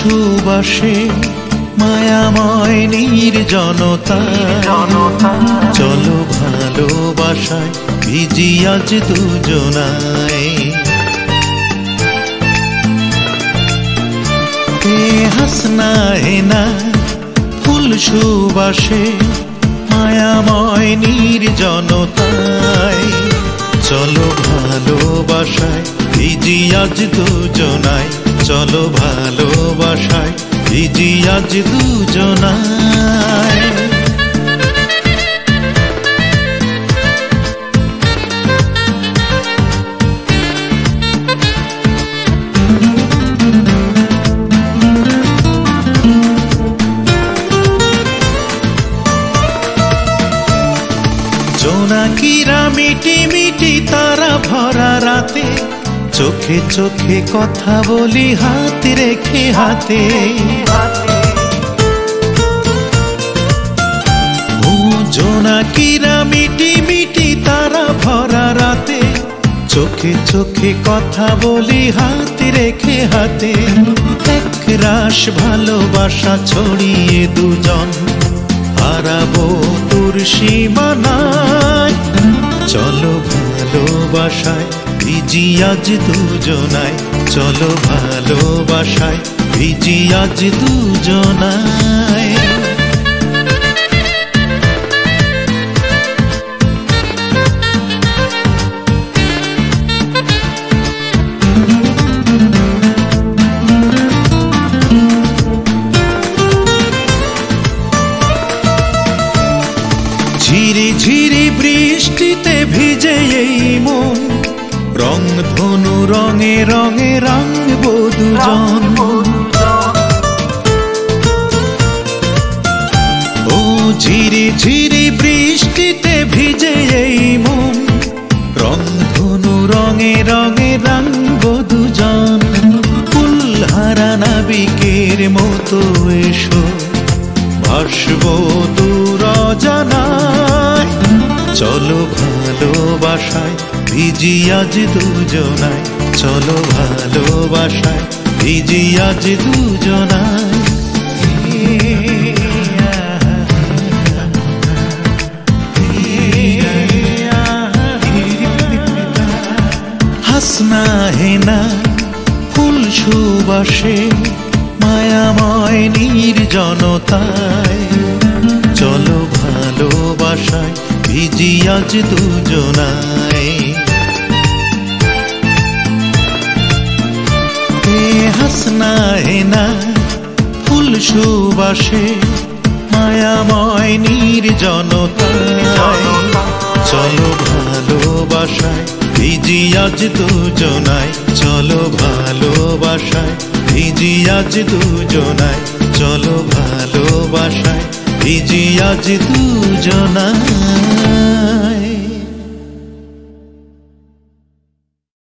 সুবাসে মায়াময় নির্জনতা, চলো ভালোবাসায় ভিজি আজ দুজনায়। হাসনা হেনা ফুল সুবাসে মায়াময় নির্জনতায়, চলো ভালোবাসায় ভিজি আজ দুজনায়, চলো ভালোবাসায় ভিজি আজ দুজনায়। জোনাকিরা মিটি মিটি তারা ভরা রাতে, চোখে চোখে কথা বলি হাত রেখে হাতে। ও জোনাকিরা মিটি মিটি তারা ভরা রাতে, চোখে চোখে কথা বলি হাত রেখে হাতে। একরাশ ভালোবাসা ছড়িয়ে দুজন হারাবো তোর সীমানায়, চলো ভালোবাসায় ভিজি আজ দুজনায়, চলো ভালোবাসায় ভিজি আজ দুজনায়। ঝিরি ঝিরি বৃষ্টিতে ভিজে এই মন, রং ধনু রঙে রঙে রাঙবো দুজন। ও ঝিরি ঝিরি বৃষ্টিতে ভিজে এই মন, রং ধনু রঙে রঙে রাঙবো দুজন। ফুলহারা নাবিকের মতো এসো ভাসবো দূর অজানায়, চলো ভালোবাসায় ভিজি আজ দুজনায়, চলো ভালোবাসায় ভিজি আজ দুজনায়। হাসনা হেনা ফুল সুবাসে মায়াময় নির্জনতায়, চলো ভালোবাসায় ভিজি আজ দুজনায়। হাসনা হেনা ফুল সুবাসে মায়াময় নির্জনতায়, চলো ভালোবাসায় ভিজি আজ দুজনায়, চলো ভালোবাসায় ভিজি আজ দুজনায়, চলো ভালোবাসায় ভিজি আজ দুজনায়।